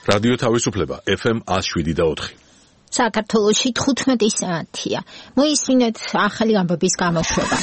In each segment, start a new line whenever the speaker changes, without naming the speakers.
რადიო თავისუფლება FM 107.4.
საქართველოში 15 საათია. მოისმინეთ ახალი ამბების გამოშვება.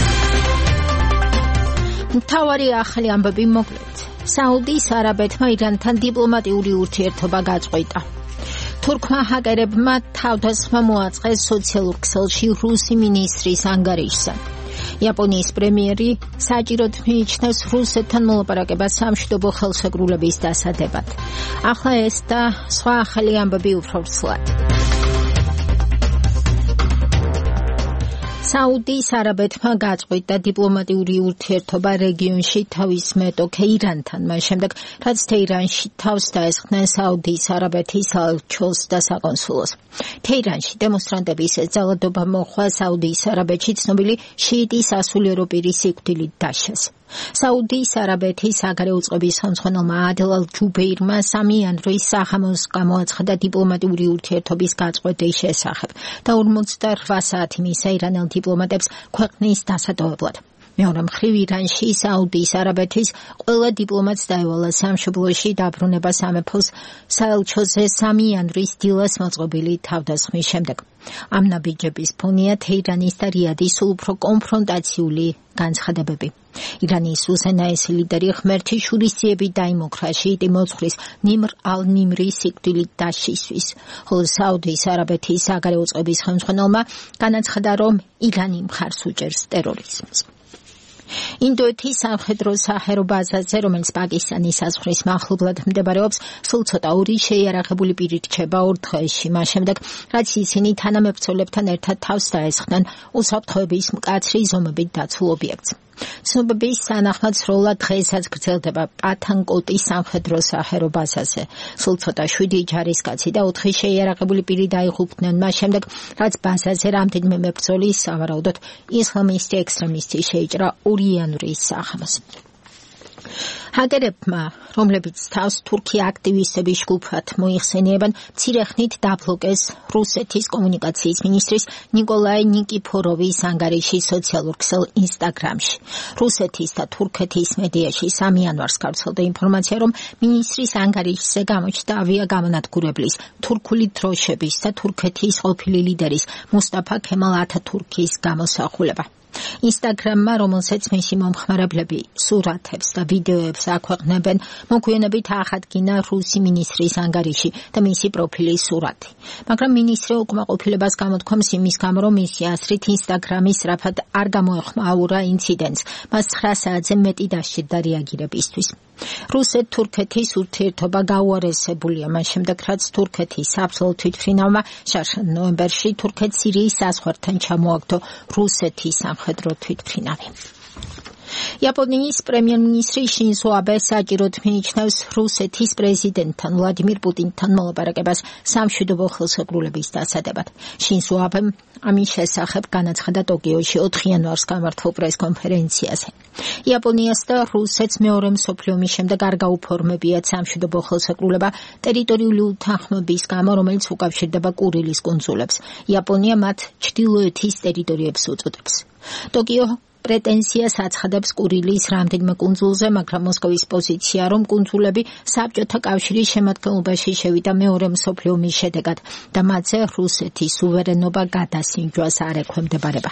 მთავარი ახალი ამბები მოკლედ. საუდის არაბეთმა ირანთან დიპლომატიური ურთიერთობა გაწყვეტა. თურქმა ჰაკერებმა თავდასხმა მოაწყეს სოციალურ ქსელში რუსი მინისტრის ანგარიშზე. იაპონიის პრემიერი საჭიროდ მიიჩნევს რუსეთთან მოლაპარაკებას სამშვიდობო ხელშეკრულების დასადებად. ახლა ეს და სხვა ახალი ამბები უფრო ცვლად. საუდის არაბეთმა გაწყვეტა დიპლომატიური ურთიერთობა რეგიონში თავის მეტოქე ირანთან, მას შემდეგ რაც თეირანში თავს დაესხნენ საუდის არაბეთის საელჩოს და საკონსულოს. თეირანში დემონსტრანტების ძალადობა მოხდა საუდის არაბეთში ცნობილი შიიტი სასულიერო პირის სიკვდილით დასჯას. საუდის არაბეთის საგარეო წყობის ხელმძღვანელმა ადელ ალ-ჯუბეირმა 3 იანვრის სახამოს გამოაცხადა დიპლომატიური ურთიერთობის გაწყვეტის შესახებ და 48 საათი მისცა ირანელ დიპლომატებს ქვეყნის დასადოვებლად. მეორე მხრივ ირანში საუდის არაბეთის ყველა დიპლომატს დაევალა სამშობლოში დაბრუნება სამეფოს საელჩოზე 3 იანვრის დილას მოწყობილი თავდასხმის შემდეგ. ამ ნაბიჯების ფონია თეირანის და რიადის სულ უფრო კონფრონტაციული განცხადებები. ირანის უზენაესი ლიდერი ღმერთი შურისძიებით დაიმოქრა შიიტი მოძღვრის ნიმრ ალ-ნიმრის სიკვდილით დასჯისთვის, ხოლო საუდის არაბეთის საგარეო წყობის ხელმძღვანელმა განაცხადა, რომ ირანი მხარს უჭერს ტერორიზმს. ინდოეთის სამხედრო საჰაერო ბაზაზე, რომელიც პაკისტანის საზღვრის მახლობლად მდებარეობს, სულ ცოტა ორი შეიარაღებული პირი რჩება 2 დღეში, მას შემდეგ, რაც ისინი თანამებრძოლებთან ერთად თავს დაესხნენ უსაფრთხოების მკაცრი ზომებით დაცულ ობიექტს. ცნობების თანახმად სროლა დღესაც გრძელდება პათანკოტის სამხედრო საჰაერო ბაზაზე. სულ ცოტა 7 ჯარისკაცი და 4 შეიარაღებული პირი დაიღუპნენ მას შემდეგ, რაც ბაზაზე რამდენიმე მებრძოლი სავარაუდოდ ისლამისტი ექსტრემისტი შეიჭრა 2 იანვრის სახამოს. ჰაკერებმა, რომლებიც თავს თურქი აქტივისტების ჯგუფად მოიხსენიებენ, მცირე ხნით დაბლოკეს რუსეთის კომუნიკაციის მინისტრის ნიკოლაი ნიკიფოროვის ანგარიში სოციალურ ქსელ ინსტაგრამში. რუსეთის და თურქეთის მედიაში 3 იანვარს გავრცელდა ინფორმაცია, რომ მინისტრის ანგარიშზე გამოჩნდა ავიაგამონადგურებლის, თურქული დროშების და თურქეთის ყოფილი ლიდერის მუსტაფა ქემალ ათათურქის გამოსახულება. ინსტაგრამმა, რომელსაც მისი მომხმარებლები სურათებს და ვიდეოებს აქვეყნებენ, მოგვიანებით აღადგინა რუსი მინისტრის ანგარიში და მისი პროფილის სურათი. მაგრამ მინისტრი უკმაყოფილებას გამოთქვამს იმის გამო, რომ მისი აზრით ინსტაგრამი სწრაფად არ გამოეხმაურა ინციდენტს, მას 9 საათზე მეტი დასჭირდა რეაგირებისთვის. რუსეთ-თურქეთის ურთიერთობა გაუარესებულია, მას შემდეგ, რაც თურქეთის საბრძოლო თვითმფრინავმა შარშან ნოემბერში თურქეთ-სირიის საზღვართან ჩამოაგდო რუსეთის სამხედრო თვითმფრინავი. იაპონიის პრემიერ-მინისტრი შინზო აბე საჭიროდ მიიჩნევს რუსეთის პრეზიდენტთან ვლადიმირ პუტინთან მოლაპარაკებას სამშვიდობო ხელშეკრულების დასადებად. შინზო აბემ ამის შესახებ განაცხადა ტოკიოში 4 იანვარს გამართულ პრესკონფერენციაზე. იაპონიას და რუსეთს მეორე მსოფლიო ომის შემდეგ არ გაუფორმებიათ სამშვიდობო ხელშეკრულება ტერიტორიული უთანხმოების გამო, რომელიც უკავშირდება კურილის კუნძულებს. იაპონია მათ ჩრდილოეთის ტერიტორიებს უწოდებს. ტოკიო პრეტენზიას აცხადებს კურილის რამდენიმე კუნძულზე, მაგრამ მოსკოვის პოზიცია, რომ კუნძულები საბჭოთა კავშირის შემადგენლობაში შევიდა მეორე მსოფლიო ომის შედეგად და მათზე რუსეთის სუვერენობა გადასინჯვას არ ექვემდებარება.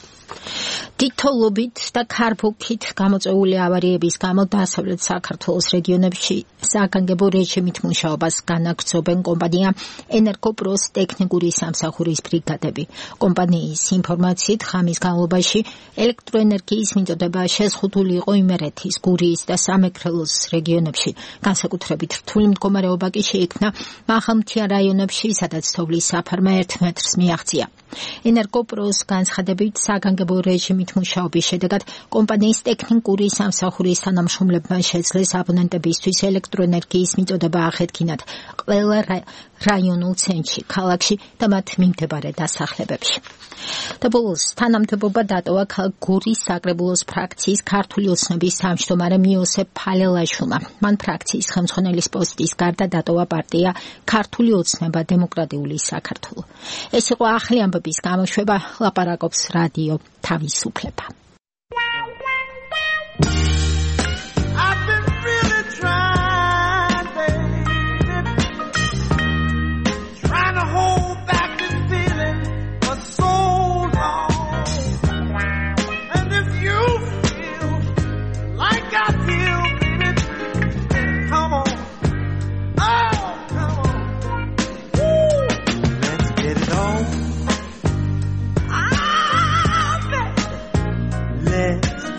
დიდთოვლობით და ქარბუქით გამოწვეული ავარიების გამო დასავლეთ საქართველოს რეგიონებში საგანგებო რეჟიმით მუშაობას განაგრძობენ კომპანია ენერგოპროს ტექნიკური სამსახურის ბრიგადები. კომპანიის ინფორმაციით, ღამის განმავლობაში ელექტროენერგიის მიწოდება შეზღუდული იყო იმერეთის, გურიის და სამეგრელოს რეგიონებში. განსაკუთრებით რთული მდგომარეობა კი შეიქმნა მაღალმთიან რაიონებში, სადაც თოვლის საფარმა 1 მეტრს მიაღწია. ენერგოპროს განცხადებით, საგანგებო რეჟიმით მუშაობის შედეგად კომპანიის ტექნიკური სამსახურის თანამშრომლებმა შეძლეს აბონენტებისთვის ელექტროენერგიის მიწოდება აღედგინათ ყველა რაიონულ ცენტრში, ქალაქში და მათ მიმდებარე დასახლებებში. და ბოლოს თანამდებობა დატოვა ქალაქ გურის საკრებულოს ფრაქციის ქართული ოცნების თავმჯდომარემ იოსებ ფალელაშვილმა. მან ფრაქციის ხელმძღვანელის პოსტის გარდა დატოვა პარტია ქართული ოცნება დემოკრატიული საქართველო. ეს იყო ახალი ამბების გამოშვება, ლაპარაკობს რადიო თავისუფლება.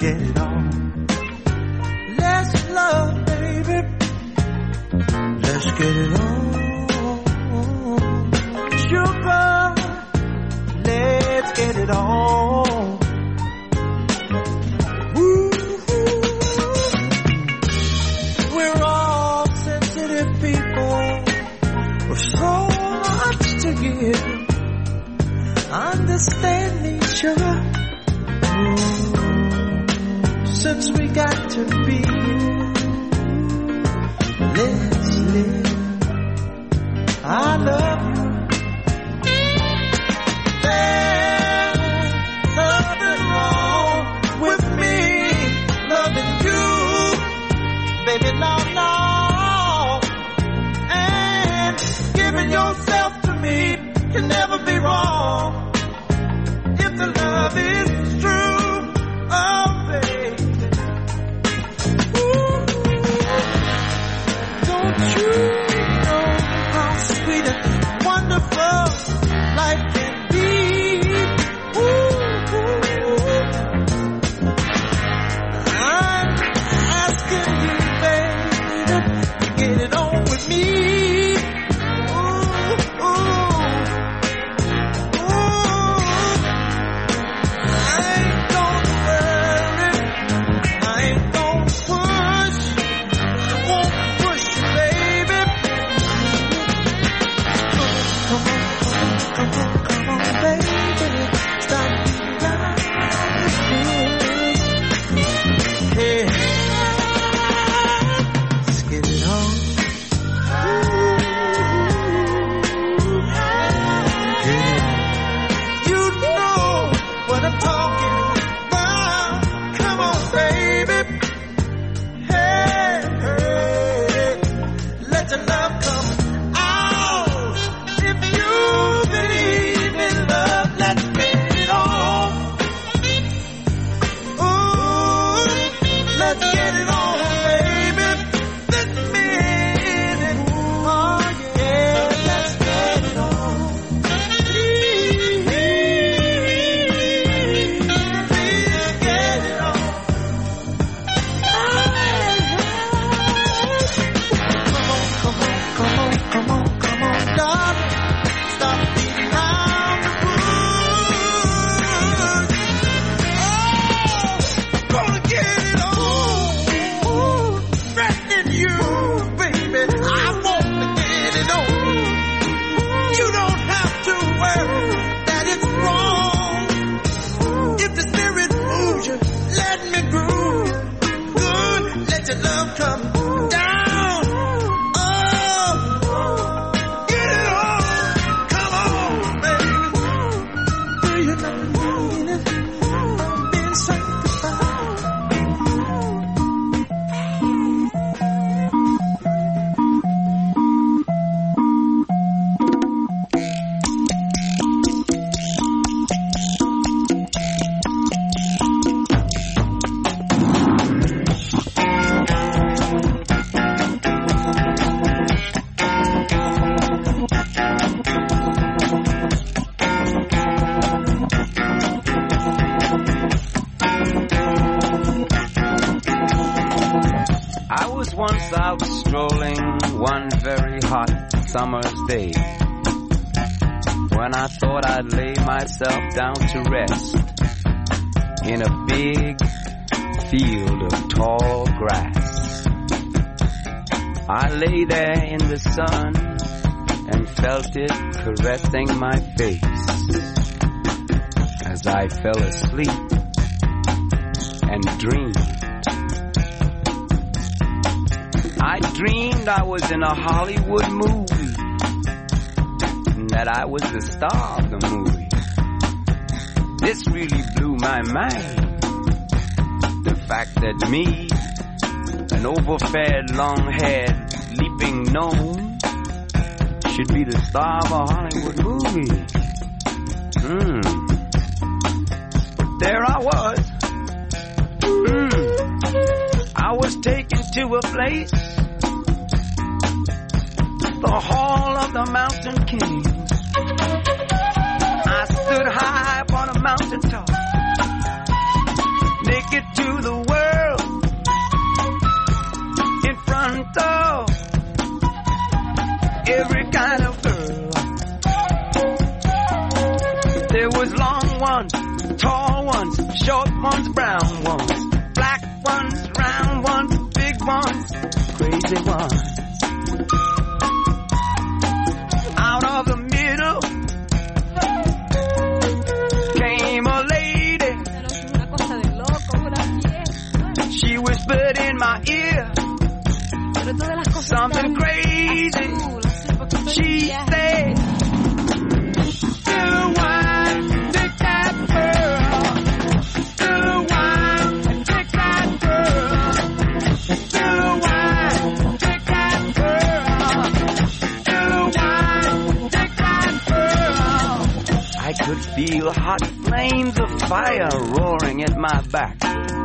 get it on. Let's love, baby. Let's get it on. Sugar, let's get it on. Ooh, we're all sensitive people with so much to give. Understand me, sugar. Since we got to be, let's live. I love you. There's nothing wrong with me loving you, baby. No, no. And giving yourself to me can never be wrong if the love is true. Oh, baby. Ooh. Don't you know how sweet and wonderful life can be? Ooh. I'm asking you, baby, to get it on with me.
Summer's day, when I thought I'd lay myself down to rest in a big field of tall grass. I lay there in the sun and felt it caressing my face as I fell asleep and dreamed. I dreamed I was in a Hollywood movie, that I was the star of the movie. This really blew my mind. The fact that me, an overfed, long-haired, leaping gnome, should be the star of a Hollywood movie. But there I was. I was taken to a place, the Hall of the Mountain King. I stood high upon a mountain top, naked to brown ones, black ones, round ones, big ones, crazy ones. Out of the middle came a lady. She whispered in my ear something crazy. She said, "Still wine, take that girl. Still wine, take that girl. Still wine, take that girl. Still wine, take that girl." I could feel hot flames of fire roaring at my back.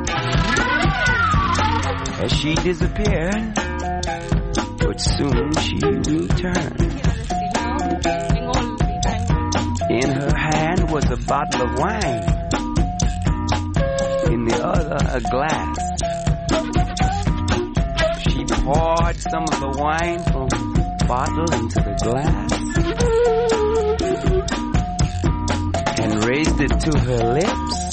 As she disappeared, but soon she returned. In her hand was a bottle of wine, in the other a glass. She poured some of the wine from the bottle into the glass and raised it to her lips.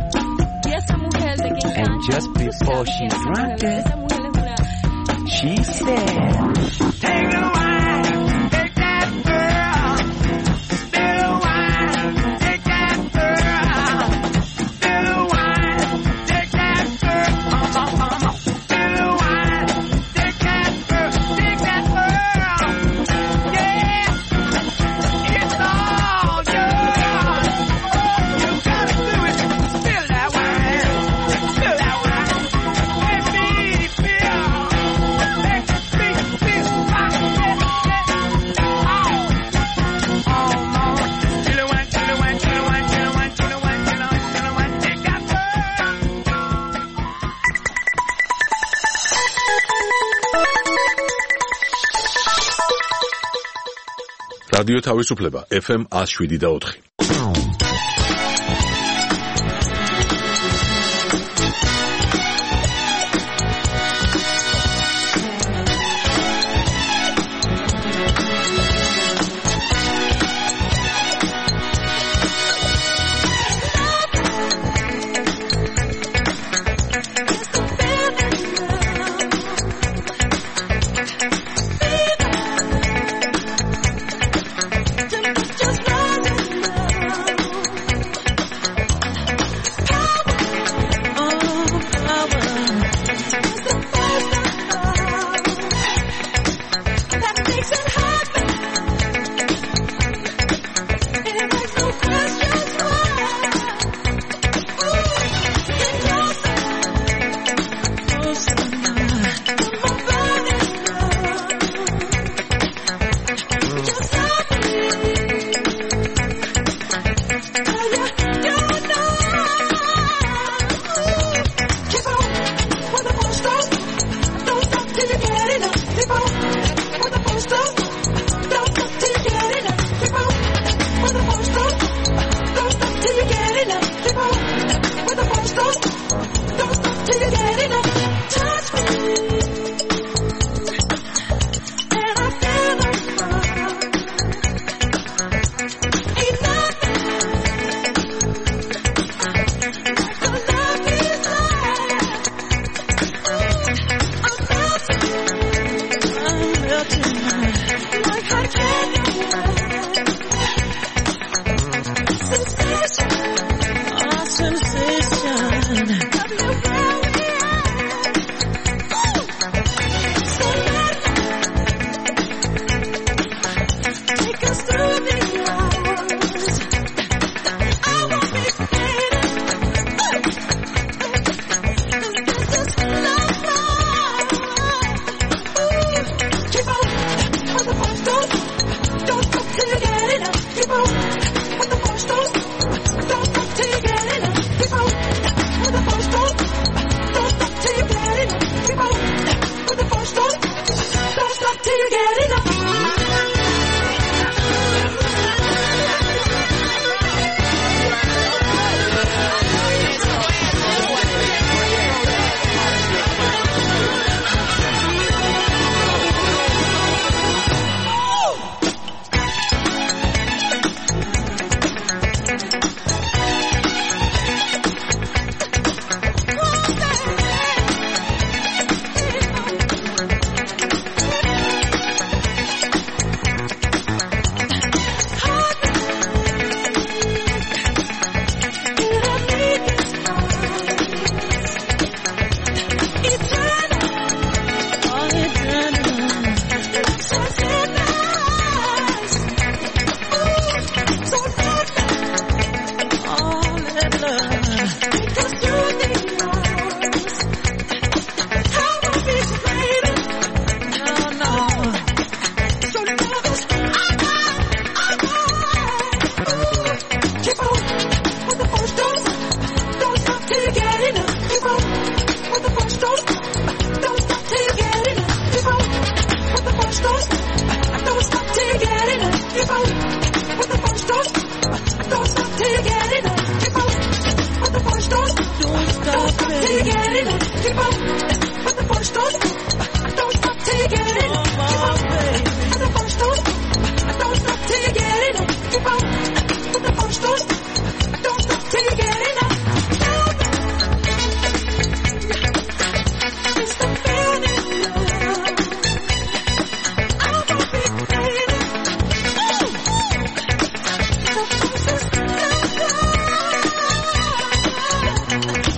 And just before she drank it, she said, "Take the wine, take that girl. Still wine, take that girl. Still wine, take that girl. Still wine, take that girl, take that girl. Yeah, it's all yours. You gotta do it. Spill that wine, spill that wine. Let me feel.
რადიო თავისუფლება FM 107.4.
Just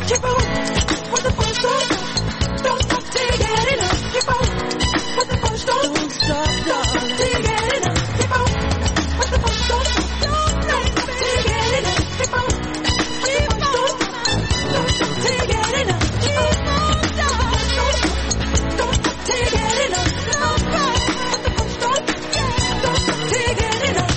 Keep on with the push up. Don't stop till you get enough. Keep on with the push up. Don't stop till you get enough. Keep on with the push up. Don't stop till you get enough. Keep on with the push up. Don't stop till you get enough. Keep on don't stop till you get enough. Don't stop with the push up. Don't stop till you get enough.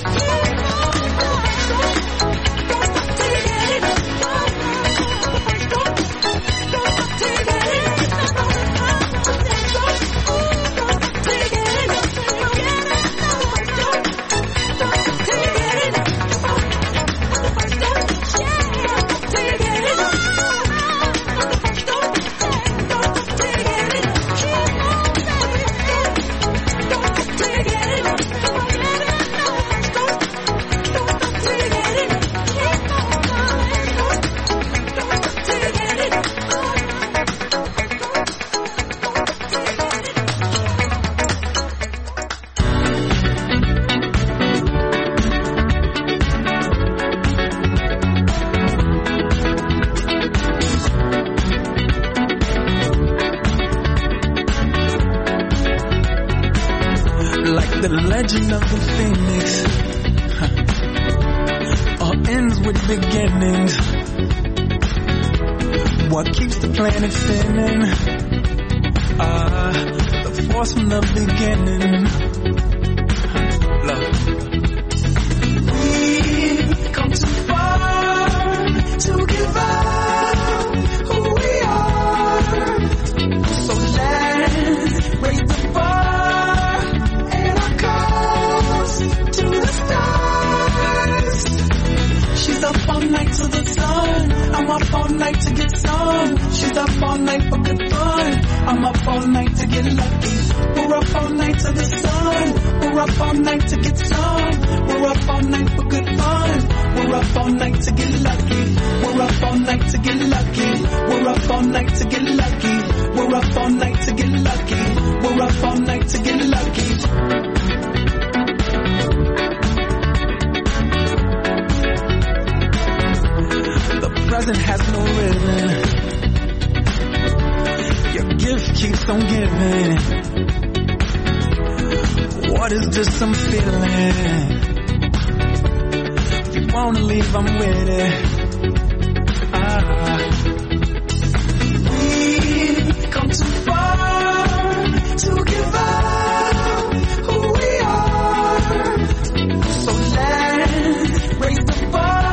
The legend of the phoenix all ends with beginnings. What keeps the planet spinning? The force from the beginning. Love. We've come too far to give up who we are. So let's raise the bar. She's up all night to the sun. I'm up all night to get some. She's up all night for good fun. I'm up all night to get lucky. We're up all night to the sun. We're up all night to get some. We're up all night for good fun. We're up all night to get lucky. We're up all night to get lucky. We're up all night to get lucky. We're up all night to get lucky. We're up all night to get lucky. Present has no rhythm. Your gift keeps on giving. What is this I'm feeling? If you wanna leave, I'm with it. We've come too far to give up who we are. So let's raise the bar.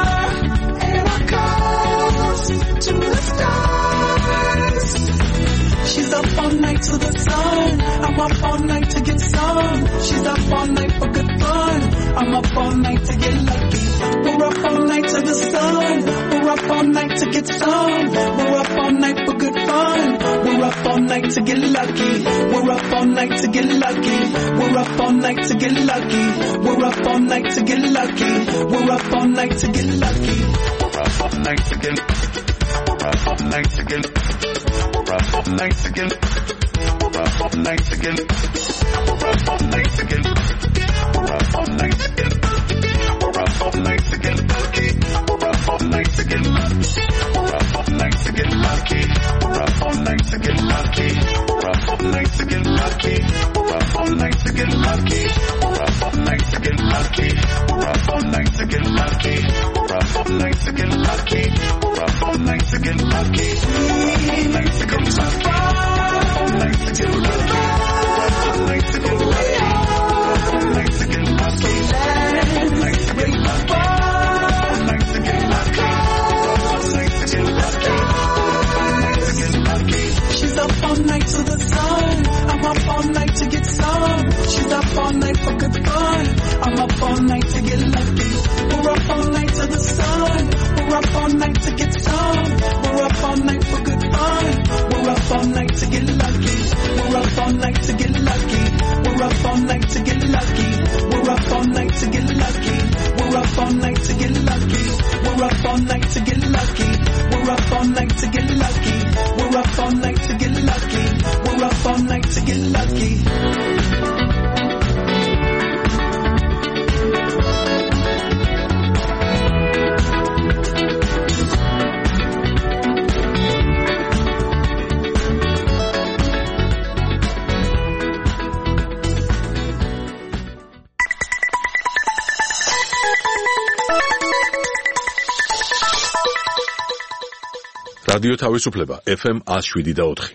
To the stars. She's up all night to the sun. I'm up all night to get some. She's up all night for good fun. I'm up all night to get lucky. We're up all night to the sun. We're up all night to get some. We're up all night for good fun. We're up all night to get lucky. We're up all night to get lucky. We're up all night to get lucky. We're up all night to get lucky. We're up all night to get lucky. We're up all night to get lucky. We're up all night to get. We're up all night to get. We're up all night to get. We're up all night to get. We're up all night to get. We're up all night to get lucky. We're up all night to get lucky. We're up all night to get lucky. We're up all night to get lucky. We're up all night to get lucky. We're up all night to get lucky. We're up all night to get lucky. We're up all night to get lucky. We're up all night to get lucky. We're up all night to get lucky. All night to get lucky. All night to get lucky. All night to get lucky. All night to get lucky. All night to get lucky. All night to get lucky. All night to get lucky. All night to get lucky. She's up all night to the sun. I'm up all night to get some. She's up all night for good fun. I'm up all night to get lucky. We're up all night to the sun. We're up all night to get some. We're up all night for good fun. We're up all night to get lucky. We're up all night to get lucky. We're up all night to get lucky. We're up all night to get lucky. We're up all night to get lucky. We're up all night to get lucky. We're up all night to get lucky. We're up all night to get lucky. We're up all night to get lucky.
რადიო თავისუფლება FM 107.4.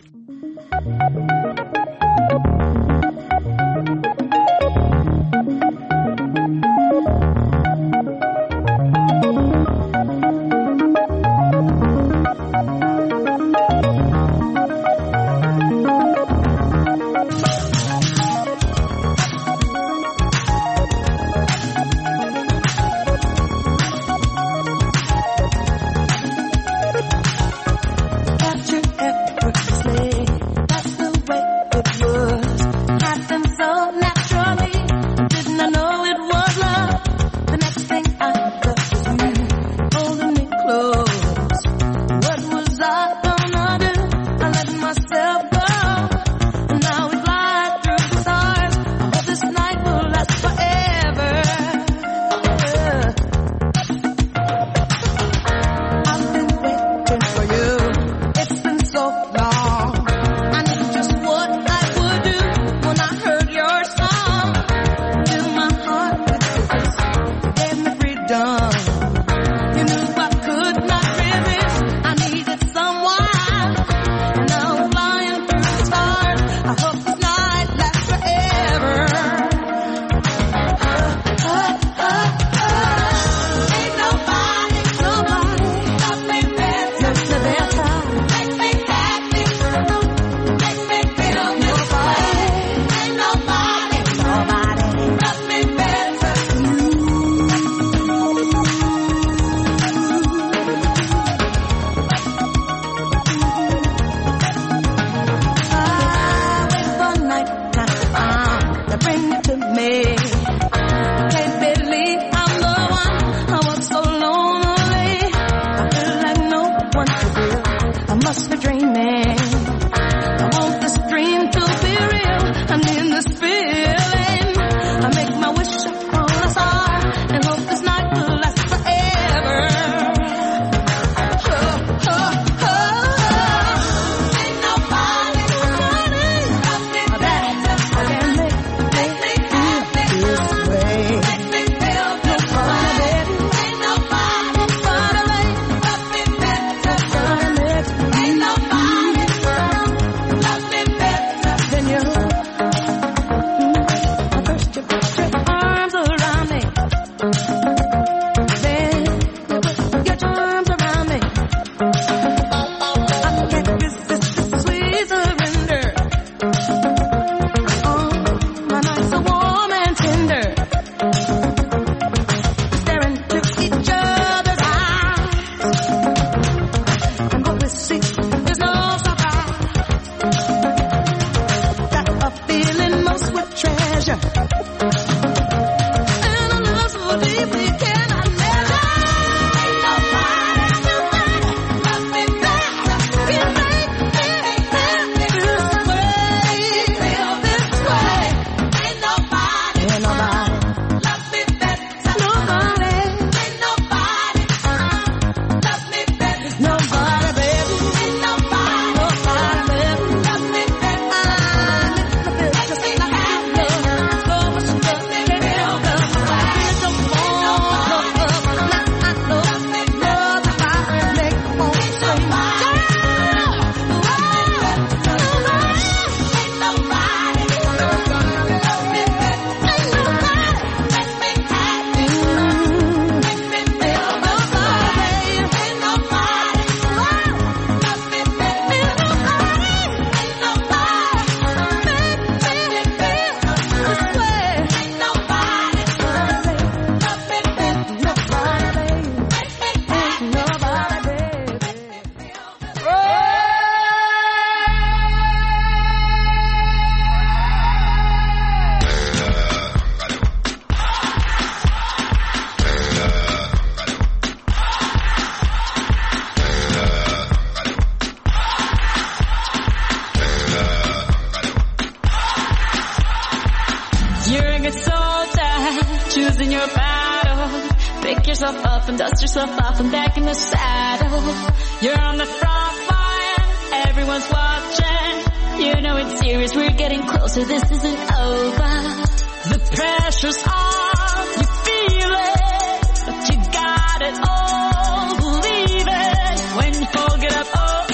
choosing your battle. Pick yourself up and dust yourself off and back in the saddle. You're on the front line, everyone's watching. You know it's serious, we're getting closer, this isn't over. The pressure's on, you feel it, but you got it all, believe it. When you fall, get up, oh.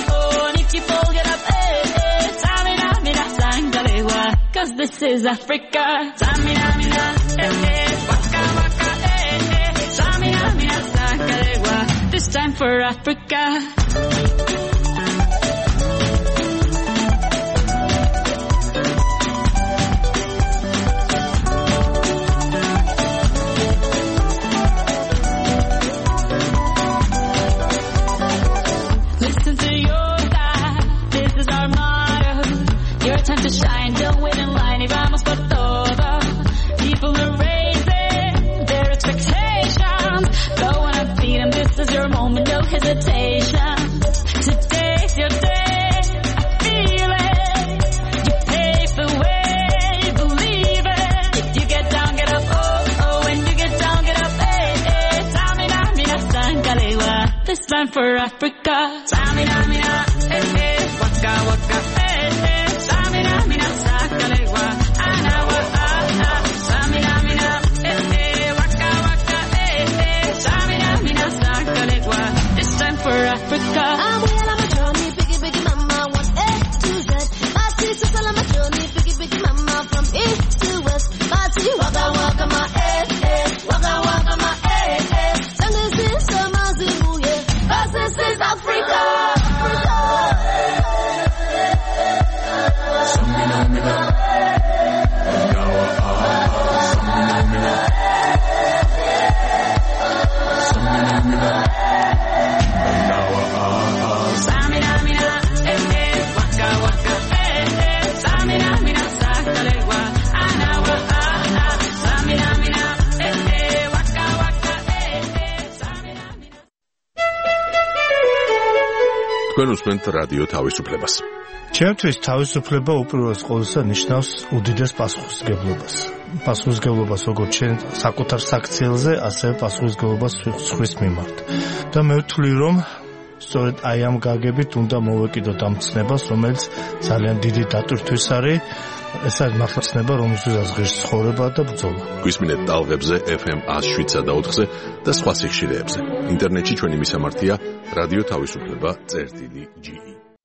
this is Africa. Samina, mina, waka, waka, Samina, mina, sakalewa. This time for Africa. Time to shine, don't wait in line, y vamos por todo. People are raising their expectations. Go on and feed them, this is your moment, no hesitation. Today's your day, feel it. You pave the way, believe it. If you get down, get up, oh, oh. When you get down, get up, hey, hey. Samina, mina, sangalewa. This time for Africa. Samina, mina, hey, hey. Waka, waka, hey, hey. Samina, mina, sakalewa, anawa, Samina, mina, waka, waka, Samina, mina, sakalewa. This time for Africa.
I'm well on my journey, biggie, biggie mama, one A to Z. My teacher's all on my journey, biggie, biggie mama, from east to west. My tea, waka, waka, my waka, waka, my Send this in some Zimbabwe, 'cause this is Africa.
თქვენ უსმენთ რადიო თავისუფლებას.
ჩემთვის თავისუფლება უპირველეს ყოვლისა ნიშნავს უდიდეს პასუხისმგებლობას. პასუხისმგებლობას როგორც ჩვენ საკუთარ საქციელზე, ასევე პასუხისმგებლობას სხვის მიმართ. და მე ვთვლი, რომ სწორედ აი ამ გაგებით უნდა მოვეკიდოთ ამ ცნებას, რომელიც ძალიან დიდი დატვირთვის არის. ეს არის მართლა ცნება, რომელსაც ღირს ცხოვრება და ბრძოლა.
გვისმინეთ ტალღებზე FM 107.4-ზე და სხვა სიხშირეებზე. ინტერნეტში ჩვენი მისამართია რადიო თავისუფლება.ge.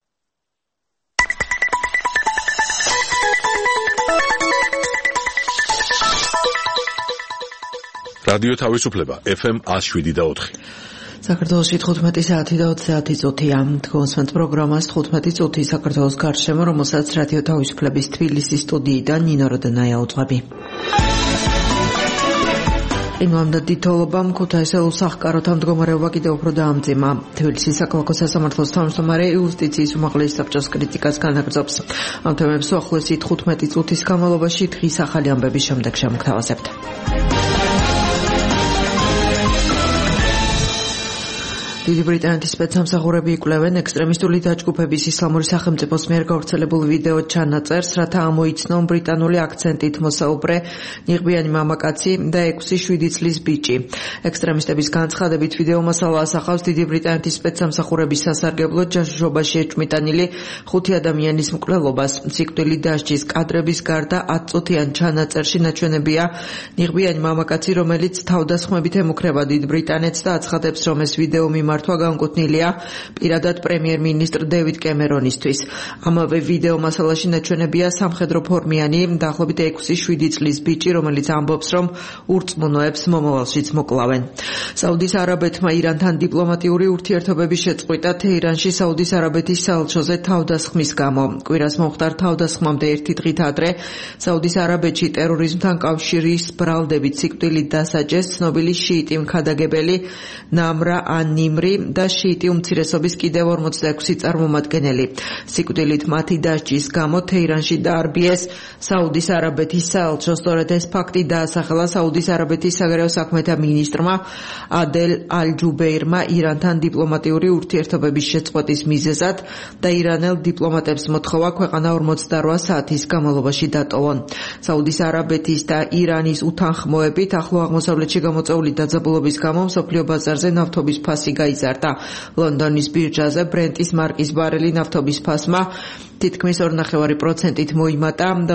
რადიო თავისუფლება FM 107.4.
საქართველოში 15 საათი და 20 საათი წუთია. თქვენს პროგრამას 15 წუთი საქართველოს გარშემო, რომელსაც რადიო თავისუფლების თბილისის სტუდიიდან ნინო როდენაია უძღვები. იმამდე დითოლობამ ქუთაისელულ სახკაროთა მდგომარეობა კიდევ უფრო დაამძიმა. თბილისის საქალაქო სასამართლოს თავმჯდომარე იუსტიციის უმაღლესი საბჭოს კრიტიკას განაგრძობს. ამ თემებს უახლოესი 15 წუთის განმავლობაში დღის ახალი ამბების შემდეგ შემოგთავაზებთ. დიდი ბრიტანეთის სპეცსამსახურები იკვლევენ ექსტრემისტული დაჯგუფების ისლამური სახელმწიფოს მიერ გავრცელებულ ვიდეო ჩანაწერს, რათა ამოიცნონ ბრიტანული აქცენტით მოსაუბრე ნიღბიანი მამაკაცი და 6-7 წლის ბიჭი. ექსტრემისტების განცხადებით ვიდეო მასალა ასახავს დიდი ბრიტანეთის სპეცსამსახურების სასარგებლოდ ჯაშუშობაში ეჭვმიტანილი 5 ადამიანის მკვლელობას. სიკვდილი დასჯის კადრების გარდა 10 წუთიან ჩანაწერში ნაჩვენებია ნიღბიანი მამაკაცი, რომელიც თავდასხმებით ემუქრება დიდ ბრიტანეთს და აცხადებს, რომ ეს ვიდეო მიმართვა განკუთვნილია პირადად პრემიერ-მინისტრ დევიდ კემერონისთვის. ამავე ვიდეო მასალაში ნაჩვენებია სამხედრო ფორმიანი დაახლოებით 6-7 წლის ბიჭი, რომელიც ამბობს, რომ ურწმუნოებს მომავალშიც მოკლავენ. საუდის არაბეთმა ირანთან დიპლომატიური ურთიერთობების შეწყვიტა თეირანში საუდის არაბეთის საელჩოზე თავდასხმის გამო. კვირას მომხდარ თავდასხმამდე ერთი დღით ადრე საუდის არაბეთში ტერორიზმთან კავშირის ბრალდებით სიკვდილით დასაჯეს ცნობილი შიიტი მქადაგებელი ნამრა ან-ნიმრი და შიიტი უმცირესობის კიდევ 46 წარმომადგენელი. სიკვდილით მათი დასჯის გამო თეირანში დაარბიეს საუდის არაბეთის საელჩო. სწორედ ეს ფაქტი დაასახელა საუდის არაბეთის საგარეო საქმეთა მინისტრმა ადელ ალ-ჯუბეირმა ირანთან დიპლომატიური ურთიერთობების შეწყვეტის მიზეზად და ირანელ დიპლომატებს მოთხოვა ქვეყანა 48 საათის განმავლობაში დატოვონ. საუდის არაბეთის და ირანის უთანხმოებით ახლო აღმოსავლეთში გამოწვეული დაძაბულობის გამო მსოფლიო ბაზარზე ნავთობის ფასი გაიზარდა. ლონდონის ბირჟაზე ბრენტის მარკის ბარელი ნავთობის ფასმა თითქმის 2.5%-ით მოიმატა და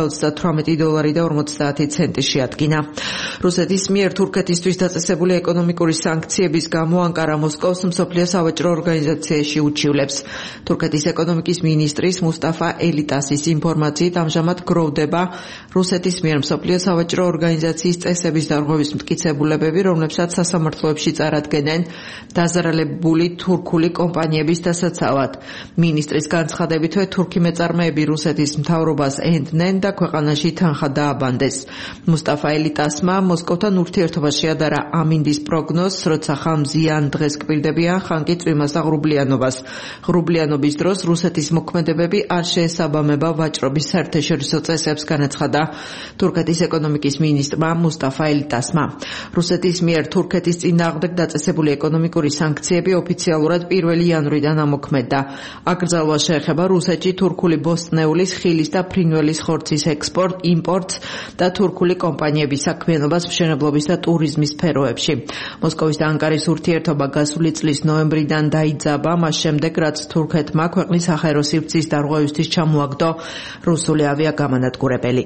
$38.50 შეადგინა. რუსეთის მიერ თურქეთისთვის დაწესებული ეკონომიკური სანქციების გამო ანკარა მოსკოვს მსოფლიო სავაჭრო ორგანიზაციაში უჩივლებს. თურქეთის ეკონომიკის მინისტრის მუსტაფა ელიტასის ინფორმაციით ამჟამად გროვდება რუსეთის მიერ მსოფლიო სავაჭრო ორგანიზაციის წესების დარღვევის მტკიცებულებები, რომლებსაც სასამართლოებში წარადგენენ დაზარალებული თურქული კომპანიების დასაცავად. მინისტრის განცხადებითვე თურქი მეწარმეები რუსეთის მთავრობას ენდნენ და ქვეყანაში თანხა დააბანდეს. მუსტაფა ელიტასმა მოსკოვთან ურთიერთობა შეადარა ამინდის პროგნოზს, როცა ხან მზიან დღეს კბილდებიან, ხან კი წვიმას და ღრუბლიანობას. ღრუბლიანობის დროს რუსეთის მოქმედებები არ შეესაბამება ვაჭრობის საერთაშორისო წესებს, განაცხადა თურქეთის ეკონომიკის მინისტრმა მუსტაფა ელიტასმა. რუსეთის მიერ თურქეთის წინააღმდეგ დაწესებული ეკონომიკური სანქციები ოფიციალურად 1 იანვრიდან ამოქმედდა. აკრძალვა შეეხება რუსეთში თურქული ბოსტნეულის, ხილის და ფრინველის ხორცის ექსპორტ, იმპორტს და თურქული კომპანიების საქმიანობას მშენებლობის და ტურიზმის სფეროებში. მოსკოვის და ანკარის ურთიერთობა გასული წლის ნოემბრიდან დაიძაბა, მას შემდეგ რაც თურქეთმა ქვეყნის საჰაერო სივრცის დარღვევისთვის ჩამოაგდო რუსული ავიაგამანადგურებელი.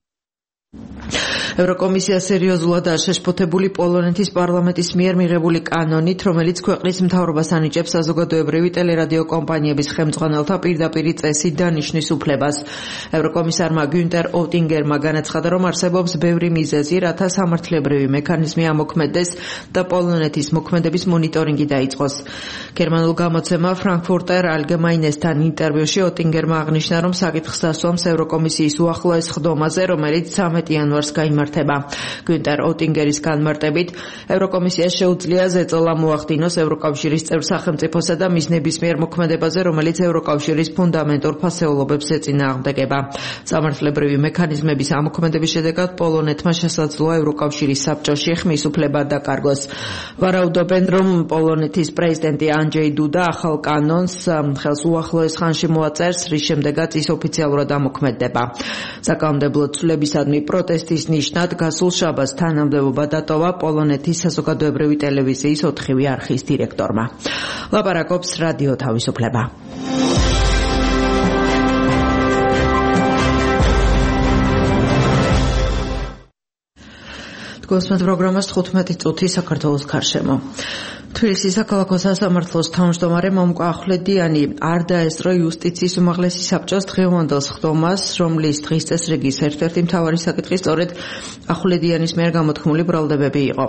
ევროკომისია სერიოზულად არ შეშფოთებული პოლონეთის პარლამენტის მიერ მიღებული კანონით, რომელიც ქვეყნის მთავრობას ანიჭებს საზოგადოებრივი ტელერადიო კომპანიების ხელმძღვანელთა პირდაპირი წესით დანიშნვის უფლებას. ევროკომისარმა გუნტერ ოტინგერმა განაცხადა, რომ არსებობს ბევრი მიზეზი, რათა სამართლებრივი მექანიზმი ამოქმედდეს და პოლონეთის მოქმედების მონიტორინგი დაიწყოს. გერმანულ გამოცემა Frankfurter Allgemeinesთან ინტერვიუში ოტინგერმა აღნიშნა, რომ საკითხს დასვამს ევროკომისიის უახლოეს ხდომაზე, რომელიც 13 იანვარს გაიმართა. გუნტერ ოტინგერის განმარტებით, ევროკომისიას შეუძლია ზეწოლა მოახდინოს ევროკავშირის წევრ სახელმწიფოსა და მის ნებისმიერ მოქმედებაზე, რომელიც ევროკავშირის ფუნდამენტურ ფასეულობებს ეწინააღმდეგება. სამართლებრივი მექანიზმების ამოქმედების შედეგად პოლონეთმა შესაძლოა ევროკავშირის საბჭოში ხმის უფლება დაკარგოს. ვარაუდობენ, რომ პოლონეთის პრეზიდენტი ანჯეი დუდა ახალ კანონს ხელს უახლოეს ხანში მოაწერს, რის შემდეგაც ის ოფიციალურად ამოქმედდება. საკანონმდებლო ცვლილებისადმი პროტესტის ნიშნად გასულ შაბათს თანამდებობა დატოვა პოლონეთის საზოგადოებრივი ტელევიზიის 4-ვე არხის დირექტორმა. ლაპარაკობს რადიო თავისუფლება. გოსმეთ პროგრამას 15 წუთი საქართველოს გარშემო. თბილისის საქალაქო სასამართლოს თავმჯდომარე მომკვა ახვლედიანი არ დაესწრო იუსტიციის უმაღლესი საბჭოს დღევანდელ სხდომას, რომლის დღის წესრიგის ერთ-ერთი მთავარი საკითხი სწორედ ახვლედიანის მიერ გამოთქმული ბრალდებები იყო.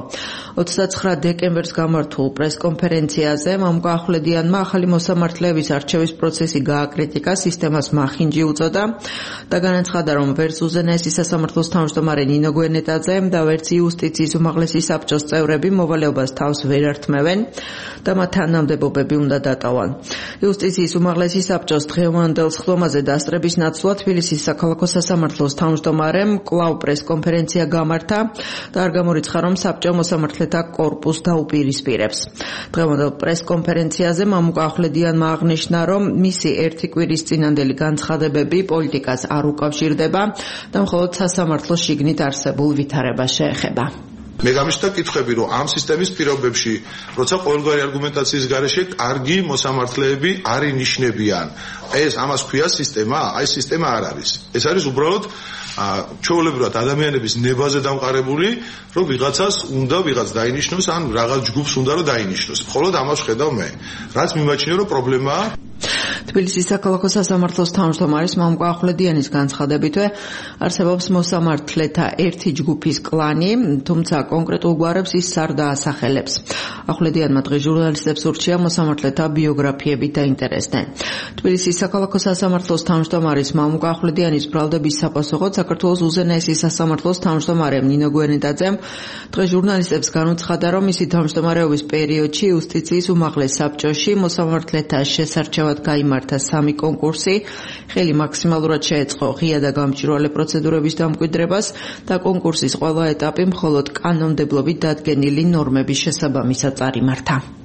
29 დეკემბერს გამართულ პრესკონფერენციაზე მომკვა ახვლედიანმა ახალი მოსამართლეების არჩევის პროცესი გააკრიტიკა, სისტემას მახინჯი უწოდა და განაცხადა, რომ ვერც უზენაესი სასამართლოს თავმჯდომარე ნინო გვენეტაძე და ვერც იუსტიციის უმაღლესი საბჭოს წევრები მოვალეობას თავს ვერ ართმევენ და მათ თანამდებობები უნდა დატოვონ. იუსტიციის უმაღლესი საბჭოს დღევანდელ სხდომაზე დასწრების ნაცვლად თბილისის საქალაქო სასამართლოს თავმჯდომარემ კვლავ პრესკონფერენცია გამართა და არ გამორიცხა, რომ საბჭო მოსამართლეთა კორპუსს დაუპირისპირებს. დღევანდელ პრესკონფერენციაზე მომკვა ახვლედიანმა აღნიშნა, რომ მისი ერთი კვირის წინანდელი განცხადებები პოლიტიკას არ უკავშირდება და მხოლოდ სასამართლოს შიგნით არსებულ ვითარებას შეეხება.
მე გამიშთა კითხვები, რომ ამ სისტემის პირობებში, როცა ყოველგვარი არგუმენტაციის გარეშე კარგი მოსამართლეები არ ინიშნებიან. ეს ამას ქვია სისტემა? აი სისტემა არ არის. ეს არის უბრალოდ ჩვეულებრივად ადამიანების ნებაზე დამყარებული, რომ ვიღაც დაინიშნოს, ან რაღაც ჯგუფს უნდა რომ დაინიშნოს. მხოლოდ ამას ვხედავ მე. რაც მიმაჩნია, რომ პრობლემაა.
თბილისის საქალაქო სასამართლოს თავმჯდომარის მომკვა ახვლედიანის განცხადებითვე არსებობს მოსამართლეთა ერთი ჯგუფის კლანი, თუმცა კონკრეტულ გვარებს ის არ დაასახელებს. ახვლედიანმა დღეს ჟურნალისტებს ურჩია მოსამართლეთა ბიოგრაფიები დაინტერესდნენ. თბილისის საქალაქო სასამართლოს თავმჯდომარის მომკვა ახვლედიანის ბრალდების საპასუხოდ საქართველოს უზენაესი სასამართლოს თავმჯდომარემ ნინო გვენეტაძემ დღეს ჟურნალისტებს განუცხადა, რომ მისი თავმჯდომარეობის პერიოდში იუსტიციის უმაღლეს საბჭოში მოსამართლეთა შესარჩევად გაიმართა 3 კონკურსი, ხელი მაქსიმალურად შეეწყო ღია და გამჭვირვალე პროცედურების დამკვიდრებას და კონკურსის ყველა ეტაპი მხოლოდ კანონმდებლობით დადგენილი ნორმების შესაბამისად წარიმართა.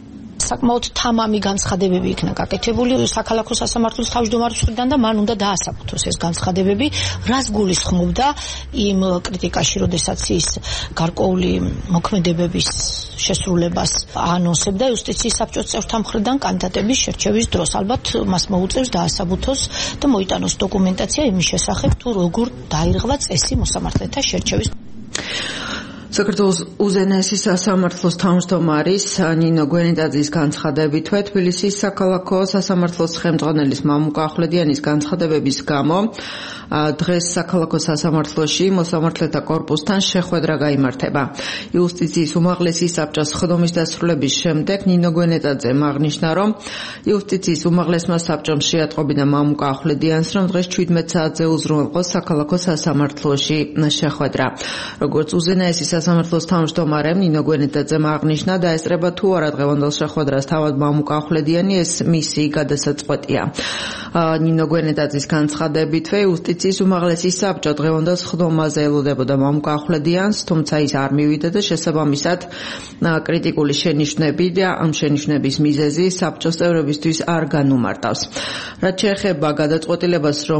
საკმაოდ თამამი განცხადებები იქნა გაკეთებული საქალაქო სასამართლოს თავმჯდომარის მხრიდან და მან უნდა დაასაბუთოს ეს განცხადებები, რაც გულისხმობდა იმ კრიტიკაში, როდესაც ის გარკვეული მოქმედებების შესრულებას აანონსებდა იუსტიციის საბჭოს წევრთა მხრიდან კანდიდატების შერჩევის დროს. ალბათ მას მოუწევს დაასაბუთოს და მოიტანოს დოკუმენტაცია იმის შესახებ, თუ როგორ დაირღვა წესი მოსამართლეთა შერჩევის.
საქართველოს უზენაესი სასამართლოს თავმჯდომარის ნინო გვენიდაძის განცხადებითვე თბილისის საქალაქო სასამართლოს ხელმძღვანელის მამუკა ახვლედიანის განცხადებების გამო დღეს საქალაქო სასამართლოში მოსამართლეთა კორპუსთან შეხვედრა გაიმართება. იუსტიციის უმაღლესი საბჭოს ხდომის დასრულების შემდეგ ნინო გვენიდაძემ აღნიშნა, რომ იუსტიციის უმაღლესმა საბჭომ შეატყობინა მამუკა ახვლედიანს, რომ დღეს 17 საათზე უზრუნველყოს საქალაქო სასამართლოში შეხვედრა. როგორც უზენაესი სასამართლოს თავმჯდომარემ ნინო გვენიდაძემ აღნიშნა, დაესწრება თუ არა დღევანდელ შეხვედრას თავად მამუკა ახვლედიანი, ეს მისი გადასაწყვეტია. ნინო გვენიდაძის განცხადებითვე იუსტიციის უმაღლესი საბჭო დღევანდელ ხდომაზე ელოდებოდა მამუკა ახვლედიანს, თუმცა ის არ მივიდა და შესაბამისად კრიტიკული შენიშვნები და ამ შენიშვნების მიზეზი საბჭოს წევრებისთვის არ განუმარტავს. რაც შეეხება გადაწყვეტილებას, რომ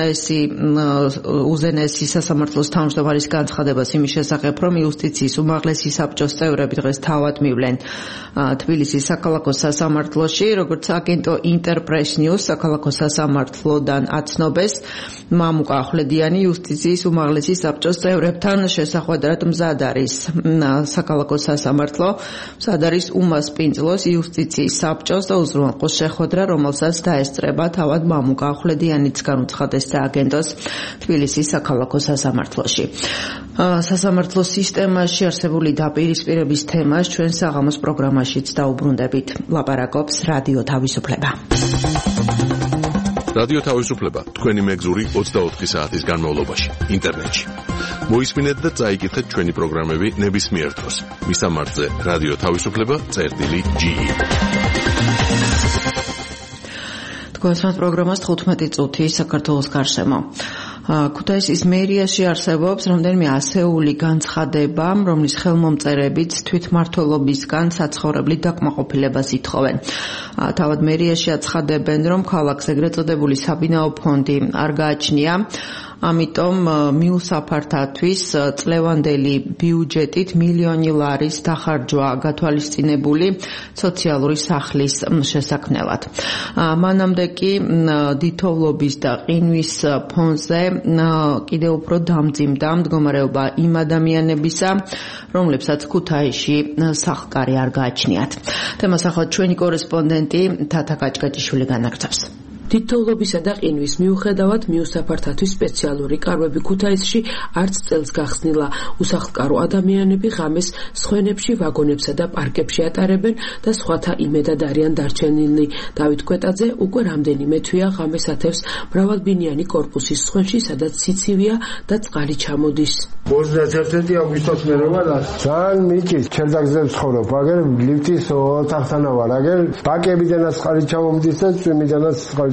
უზენაესი სასამართლოს თავმჯდომარის განცხადებას იმის შესახებ, რომ იუსტიციის უმაღლესი საბჭოს წევრები დღეს თავად მივლენ თბილისის საქალაქო სასამართლოში, როგორც აგენტო ინტერპრეს ნიუს საქალაქო სასამართლოდან აცნობეს, მამუკა ახვლედიანი იუსტიციის უმაღლესი საბჭოს წევრებთან შესახვედრად მზად არის საქალაქო სასამართლო, მზად არის უმასპინძლოს იუსტიციის საბჭოს და უზრუნველყოს შეხვედრა, რომელსაც დაესწრება თავად მამუკა ახვლედიანიც განუცხადეს სააგენტოს თბილისის საქალაქო სასამართლოში. სასამართლოს სისტემაში არსებული დაპირისპირების თემას ჩვენ საღამოს პროგრამაშიც დაუბრუნდებით. ლაპარაკობს რადიო თავისუფლება.
რადიო თავისუფლება თქვენი მეგზური 24 საათის განმავლობაში ინტერნეტში. მოისმინეთ და წაიკითხეთ ჩვენი პროგრამები ნებისმიერ დროს. მისამართზე რადიო თავისუფლება.ge.
თქვენს პროგრამას 15 წუთი საქართველოს გარშემო. ქუთაისის მერიაში არსებობს რამდენიმე ასეული განცხადება, რომლის ხელმომწერებიც თვითმმართველობისგან საცხოვრებლით დაკმაყოფილებას ითხოვენ. თავად მერიაში აცხადებენ, რომ ქალაქს ეგრეთ წოდებული საბინაო ფონდი არ გააჩნია, ამიტომ მიუსაფართათვის წლევანდელი ბიუჯეტით მილიონი ლარის დახარჯვა გათვალისწინებული სოციალური სახლის შესაქმნელად. მანამდე კი დითოვლობის და ყინვის ფონზე კიდევ უფრო დამძიმდა მდგომარეობა იმ ადამიანებისა, რომლებსაც ქუთაისში სახლკარი არ გააჩნიათ. თემას ახლა ჩვენი კორესპონდენტი თათა კაჭკაჭიშვილი განაგრძობს.
დითოვლობისა და ყინვის მიუხედავად მიუსაფართათვის სპეციალური კარვები ქუთაისში არც წელს გახსნილა. უსახლკარო ადამიანები ღამეს სხვენებში, ვაგონებსა და პარკებში ატარებენ და სხვათა იმედად არიან დარჩენილნი. დავით კვეტაძე უკვე რამდენიმე თვეა ღამეს ათევს მრავალბინიანი კორპუსის სხვენში, სადაც სიცივეა და წყალი ჩამოდის.
21 აგვისტოს მერევა ძალიან მიჭის, ჩერდაგზე ვცხოვრობ, აგერ ლიფტის ოთახთანა ვარ, აგერ ბაკებიდანაც წყალი ჩამომდის და წვიმიდანაც წყალი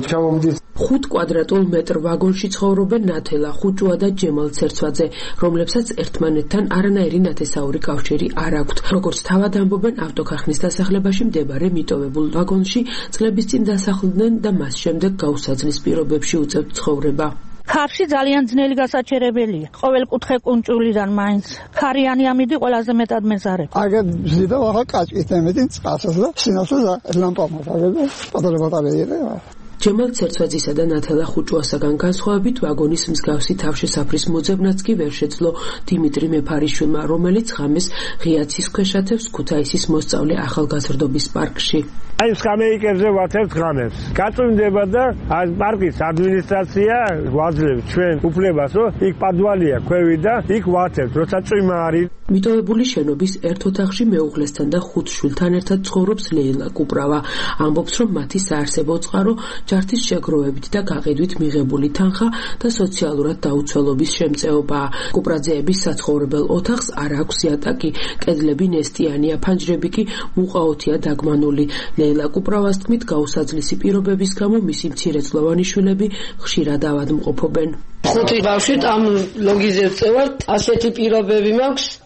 5 კვადრატულ მეტრ ვაგონში ცხოვრობენ ნათელა ხუჭუა და ჯემალ ცერცვაძე, რომლებსაც ერთმანეთთან არანაირი ნათესაური კავშირი არ აქვთ. როგორც თავად ამბობენ, ავტოქარხნის დასახლებაში მდებარე მიტოვებულ ვაგონში წლების წინ დასახლდნენ და მას შემდეგ გაუსაძლის პირობებში უწევთ ცხოვრება.
ქარში ძალიან ძნელი გასაჩერებელია. ყოველ კუთხე კუნჭულიდან მაინც ქარიანი ამინდი ყველაზე მეტად მეზარებს.
აგერ ზიდა ახლა კაჭკით ემედი წყალსაც და სინავსას ლამპა მაგარ და პატარა
ჯემალ ცერცვაძისა და ნათელა ხუჭუასაგან განსხვავებით ვაგონის მსგავსი თავშესაფრის მოძებნაც კი ვერ შეძლო დიმიტრი მეფარიშვილმა, რომელიც ღამეს ღიაცის ქვეშ ათევს ქუთაისის მოსწავლე ახალგაზრდობის პარკში.
აი სკამეიკებზე ვათევთ ღამებს. გაწვიმდება და აი პარკის ადმინისტრაცია ვაძლევს ჩვენ უფლებას, რომ იქ პადვალია ქვევი და იქ ვათევთ, როცა წვიმა არის.
მიტოვებული შენობის ერთ ოთახში მეუღლესთან და 5 შვილთან ერთად ცხოვრობს ლეილა კუპრავა. ამბობს, რომ მათი საარსებო წყარო ჯართის შეგროვებით და გაყიდვით მიღებული თანხა და სოციალურად დაუცველობის შემწეობაა. კუპრაძეების საცხოვრებელ ოთახს არ აქვს იატაკი, კედლები ნესტიანია, ფანჯრები კი მუყაოთია დაგმანული. ლეილა კუპრავას თქმით, გაუსაძლისი პირობების გამო მისი მცირეწლოვანი შვილები ხშირად ავადმყოფობენ.
5 ბავშვით ამ ლოგიზებს წევართ, ასეთი პირობები მაქვს.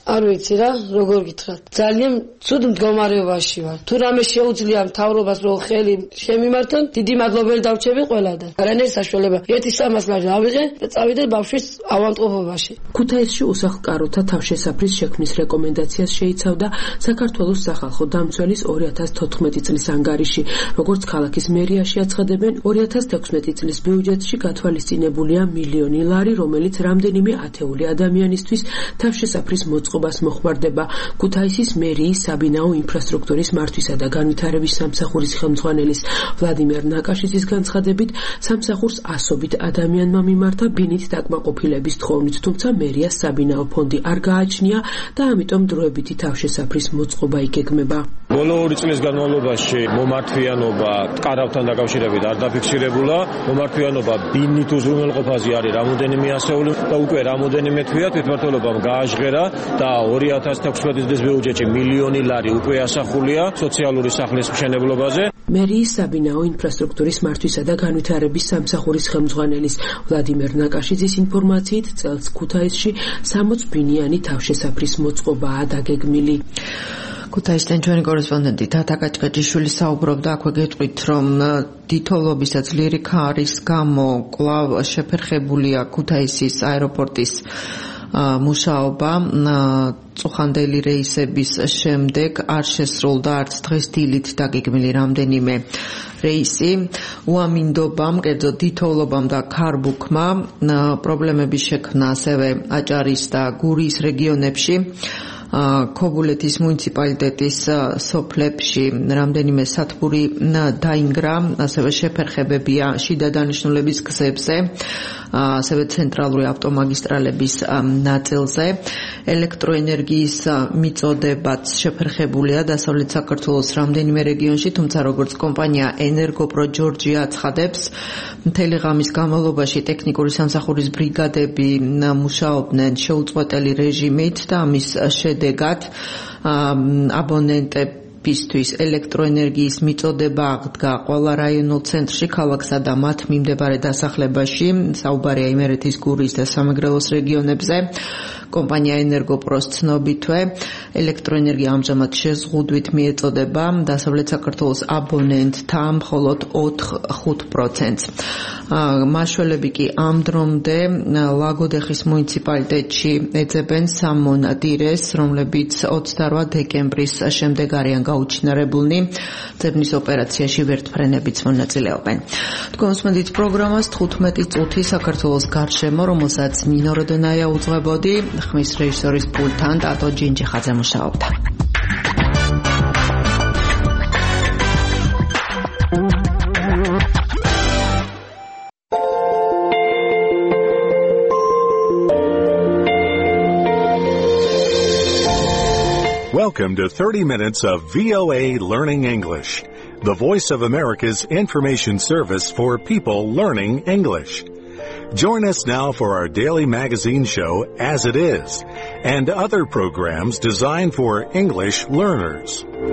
არ ვიცი რა, როგორ გითხრათ. ძალიან ცუდ მდგომარეობაში ვარ. თუ რამე შეუძლია მთავრობას რომ ხელი შემიმართონ, დიდი მადლობელი დავრჩები ყველადან. არანაირი საშუალება. 1-300 ლარი ავიღე და წავიდე ბავშვის ავადმყოფობაში.
ქუთაისში უსახლკაროთა თავშესაფრის შექმნის რეკომენდაციას შეიცავდა საქართველოს სახალხო დამცველის 2014 წლის ანგარიში. როგორც ქალაქის მერიაში აცხადებენ, 2016 წლის ბიუჯეტში გათვალისწინებულია მილიონი ლარი, რომელიც რამდენიმე ათეული ადამიანისთვის თავშესაფრის მოწყობას მოხმარდება. ქუთაისის მერიის საბინაო ინფრასტრუქტურის მართვისა და განვითარების სამსახურის ხელმძღვანელის ვლადიმერ ნაკაშიძის განცხადებით, სამსახურს ასობით ადამიანმა მიმართა ბინით დაკმაყოფილების თხოვნით, თუმცა მერიას საბინაო ფონდი არ გააჩნია და ამიტომ დროებითი თავშესაფრის მოწყობა იგეგმება.
ბოლო 2 წლის განმავლობაში მომართვიანობა ტყარავთან დაკავშირებით არ დაფიქსირებულა. მომართვიანობა ბინით უზრუნველყოფაზე არის რამოდენიმე ასეული და უკვე რამოდენიმე თვეა თვითმმართველობამ გააჟღერა და 2016 წლის ბიუჯეტში მილიონი ლარი უკვე ასახულია სოციალური სახლის მშენებლობაზე.
მერიის საბინაო ინფრასტრუქტურის მართვისა და განვითარების სამსახურის ხელმძღვანელის ვლადიმერ ნაკაშიძის ინფორმაციით, წელს ქუთაისში 60 ბინიანი თავშესაფრის მოწყობაა დაგეგმილი.
ქუთაისიდან ჩვენი კორესპონდენტი თათა კაჭკაჭიშვილი საუბრობდა, აქვე გეტყვით, რომ დიდოლობისა ძლიერი ქარის გამო კვლავ შეფერხებულია ქუთაისის აეროპორტის მუშაობა. წუხანდელი რეისების შემდეგ არ შესრულდა არც დღეს დილით დაგეგმილი რამდენიმე რეისი. უამინდობამ, კერძოდ დიდოლობამ და ქარბუქმა პრობლემები შექმნა ასევე აჭარის და გურიის რეგიონებში. ქობულეთის მუნიციპალიტეტის სოფლებში რამდენიმე სათბური დაინგრა, ასევე შეფერხებებია შიდა დანიშნულების გზებზე, ასევე ცენტრალური ავტომაგისტრალების ნაწილზე. ელექტროენერგიის მიწოდებაც შეფერხებულია დასავლეთ საქართველოს რამდენიმე რეგიონში, თუმცა როგორც კომპანია ენერგოპრო ჯორჯია აცხადებს, მთელი ღამის განმავლობაში ტექნიკური სამსახურის ბრიგადები მუშაობდნენ შეუწყვეტელი რეჟიმით და ამის შედეგად აბონენტებისთვის ელექტროენერგიის მიწოდება აღდგა ყველა რაიონულ ცენტრში, ქალაქსა და მათ მიმდებარე დასახლებაში, საუბარია იმერეთის, გურიის და სამეგრელოს რეგიონებზე. კომპანია ენერგოპროს ცნობითვე, ელექტროენერგია ამჟამად შეზღუდვით მიეწოდება დასავლეთ საქართველოს აბონენტთა მხოლოდ 4-5%. მაშველები კი ამ დრომდე ლაგოდეხის მუნიციპალიტეტში ეძებენ 3 მონადირეს, რომლებიც 28 დეკემბრის შემდეგ არიან გაუჩინარებულნი. ძებნის ოპერაციაში ვერტმფრენებიც მონაწილეობენ. თქვენ უსმენთ პროგრამას 15 წუთი საქართველოს გარშემო, რომელსაც ნინო როდონაია უძღვებოდი. ხმის რეჟისორის პულტთან ტატო ჯინჯიხაძე მუშაობდა.
Welcome to 30 minutes of VOA Learning English, the Voice of America's information service for people learning English. Join us now for our daily magazine show, As It Is, and other programs designed for English learners.